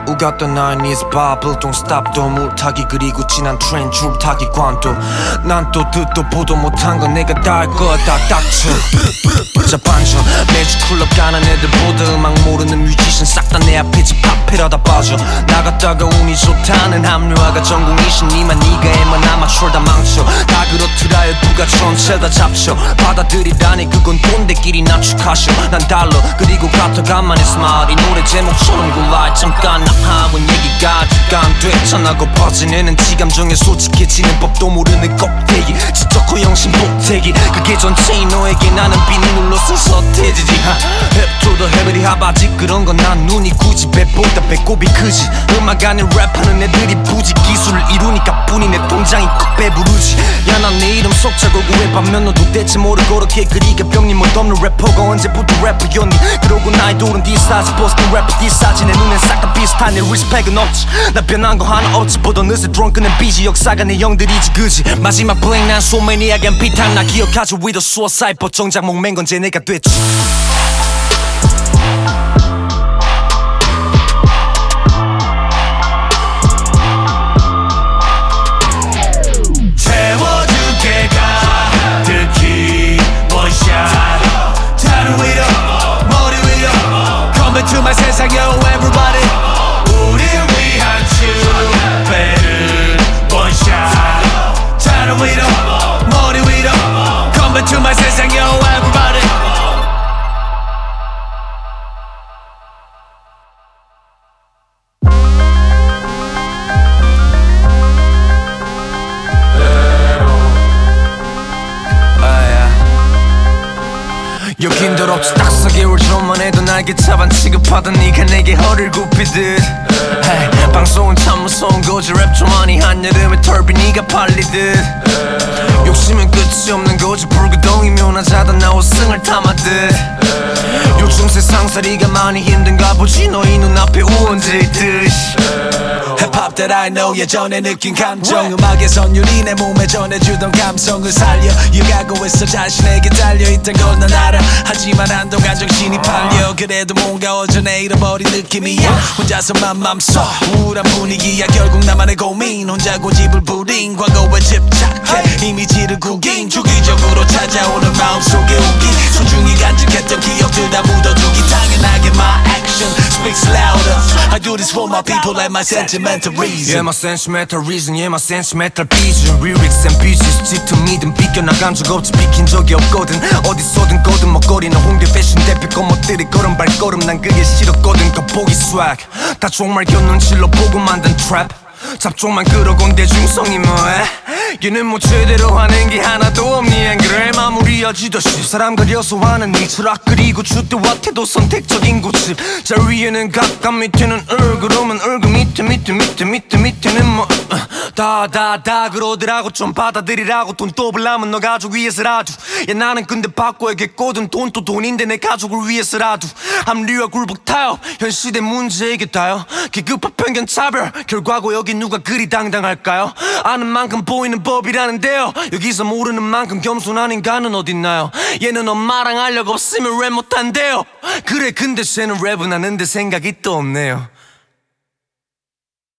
우겼던 90s bubble don't stop 도 물타기 그리고 지난 트렌 줄타기 관도 난 또 듣도 보도 못한 건 내가 다 할 거야 다 닥쳐 자 반전 매주 클럽 가는 애들보다 음악 모르는 뮤지션 싹 다 내 앞에 집합해라다 빠져 나갔다가 운이 좋다는 합류화가 전공이신 니만 니가 애만 아마추어 다 망쳐 다 그렇더라 일부가 전체 다 잡쳐 받아들이라니 그건 돈대끼리 낮축하셔 난 달러 그리고 같아간만에 스마일 이 노래 제목처럼 골라 잠깐 나 하고 얘기가 아직 안 됐잖아 퍼지는 지감정에 솔직해지는 법도 모르는 껍데기 지적 허영심 복태기 그게 전체인 너에게 나는 비닐로 쓴 서태지지 Hip to the heavy 하바지 그런 건 난 눈이 굳이 배보다 배꼽이 크지 음악 아닌 랩하는 애들이 부지 기술을 이루니까 뿐이 내 통장이 꼭 배부르지 야 난 내 이름 속자고 구해봤면 너도 대체 모르고 그렇게 그리가 병님 못없는 래퍼가 언제부터 래퍼였니 그러고 나이 돌은 디스타지 버스킹 래퍼 디스타지 내 눈엔 싹 다 비슷한 내 리스펙은 없지 나 변한 거 하나 없지 보던 늦은 drunken and busy 역사가 내 형들이지 그지 마지막 블랙 난 소매니아간 비탄 나 기억하죠 with a suicide but 정작 목맨 건 쟤 내가 됐지 채워줄게 가득히 원샷 다리 위로 머리 위로 Come back to my 세상 yo everybody 우릴 위한 춤배를 원샷 다리 위로 머리 위로 Come back to my 세상 yo everybody 여긴 더럽지 딱 4개월 전만 해도 날개 차반 취급하던 네가 내게 허리를 굽히듯 hey, 방송은 참 무서운 거지 랩 좀 많이 한여름에 털비 네가 팔리듯 욕심은 끝이 없는 거지 불구덩이면 하자던 나 옷승을 담아듯 요즘 세상살이가 많이 힘든가 보지 너희 눈앞에 우원재듯 힙합 that I know 예전에 느낀 감정 음악에선 유리 내 몸에 전해주던 감성을 살려 유가고 있어 자신에게 달려있던 걸 난 알아 하지만 한동안 정신이 팔려 그래도 뭔가 어전에 잃어버린 느낌이야 혼자서만 맘써 우울한 분위기야 결국 나만의 고민 혼자 고집을 부린 과거에 집착해 이미지를 구긴 주기적으로 찾아오는 마음속에 우기 소중히 간직했던 기억들 다 묻어두기 당연하게 my action speaks louder I do this for my people and my sentimental reason Yeah my sentimental reason yeah my sentimental vision lyrics and pieces 짙은 믿음 비껴나간 적 없지 비킨 적이 없거든 어디서든 거든 먹거리는 홍대 패션 대표 것들이 걸음 발걸음 난 그게 싫었거든 겉보기 swag 다 종말겨 눈치로 보고 만든 트랩 잡종만 끌어건 대중성이 뭐해 얘는 뭐 제대로 하는 게 하나도 없니 안 그래 마무리하지듯이 사람 가려서 하는 네 철학 그리고 주대와 태도 선택적인 고집 자 위에는 각각 밑에는 그러면 얼굴 밑에는 뭐 다 그러더라고 좀 받아들이라고 돈 또 벌라면 너 가족 위해서라도 야 나는 근데 바꿔야겠거든 돈 또 돈인데 내 가족을 위해서라도 합리화 굴복 타협 현 시대 문제이게 다요 기급한 편견 차별 결과고 여기 누가 그리 당당할까요 아는 만큼 보이는 법이라는데요 여기서 모르는 만큼 겸손한 인간은 어딨나요 얘는 엄마랑 알력 없으면 랩 못한대요 그래 근데 쟤는 랩은 하는데 생각이 또 없네요